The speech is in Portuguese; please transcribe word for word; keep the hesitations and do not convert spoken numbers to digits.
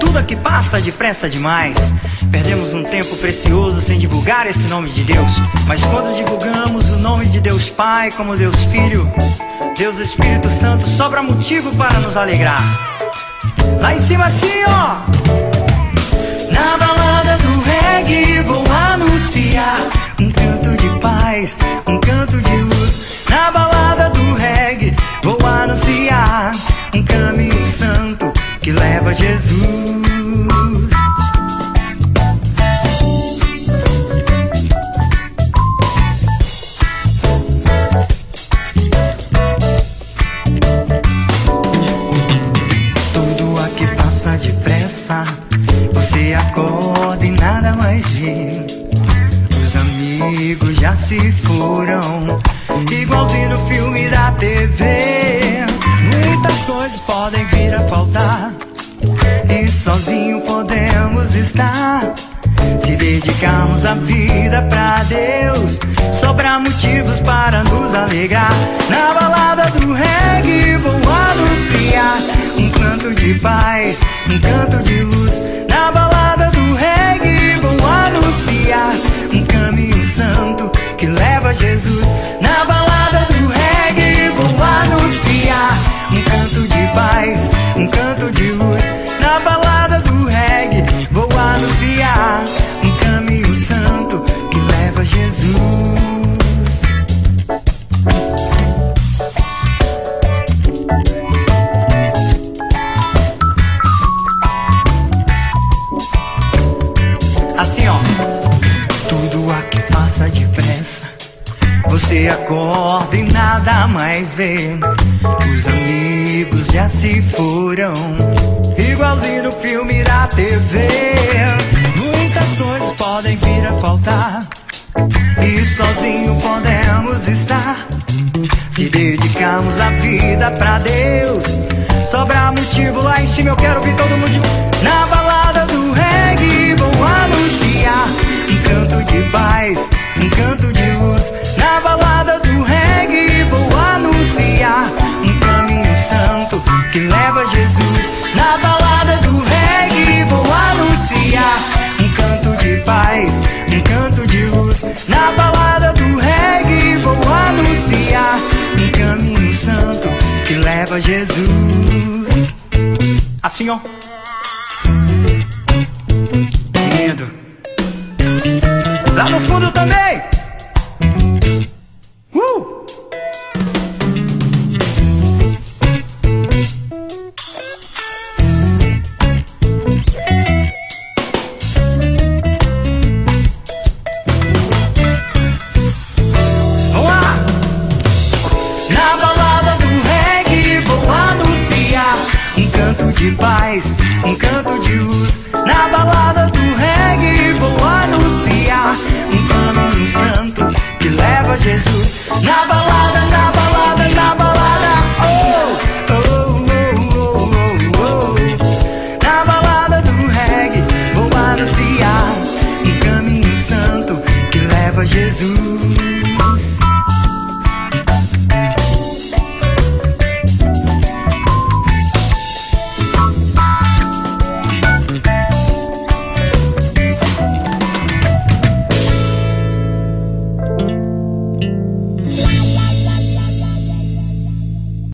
tudo aqui passa depressa demais. Perdemos um tempo precioso sem divulgar esse nome de Deus. Mas quando divulgamos o nome de Deus Pai, como Deus Filho, Deus Espírito Santo, sobra motivo para nos alegrar. Lá em cima assim, ó. Na balada do reggae vou anunciar um canto de paz, um canto de luz. Na balada do reggae vou anunciar um caminho santo que leva a Jesus. Tudo aqui passa depressa, você acorda e nada mais vê. Os amigos já se foram, igualzinho no filme da T V. Muitas coisas podem vir a faltar e sozinho podemos estar. Se dedicarmos a vida pra Deus, sobra motivos para nos alegrar. Na balada do reggae vou anunciar um canto de paz, um canto de luz. Na balada do reggae vou anunciar um caminho santo que leva a Jesus. Na balada do reggae vou anunciar um canto de paz, um canto de luz. Na balada do reggae vou anunciar um caminho santo que leva a Jesus. Assim, ó. Tudo aqui passa depressa, você acorda e nada mais vê. Os amigos já se foram, igualzinho no filme da T V. Muitas coisas podem vir a faltar e sozinho podemos estar. Se dedicarmos a vida pra Deus, sobra motivo. Lá em cima eu quero ouvir todo mundo. Na balada do reggae vou anunciar um canto de paz, um canto de luz. Na balada do reggae vou anunciar um caminho santo que leva a Jesus. Na balada do reggae vou anunciar um canto de paz, um canto de luz. Na balada do reggae vou anunciar um caminho santo que leva a Jesus. Assim, ó. Lindo. Lá no fundo também. Uh! Vamos lá! Na balada do reggae vou anunciar um canto de paz, um canto de luz. Na balada do reggae vou anunciar um caminho santo que leva a Jesus. Na balada, na balada, na balada, oh, oh, oh, oh, oh, oh. Na balada do reggae vou anunciar um caminho santo que leva a Jesus.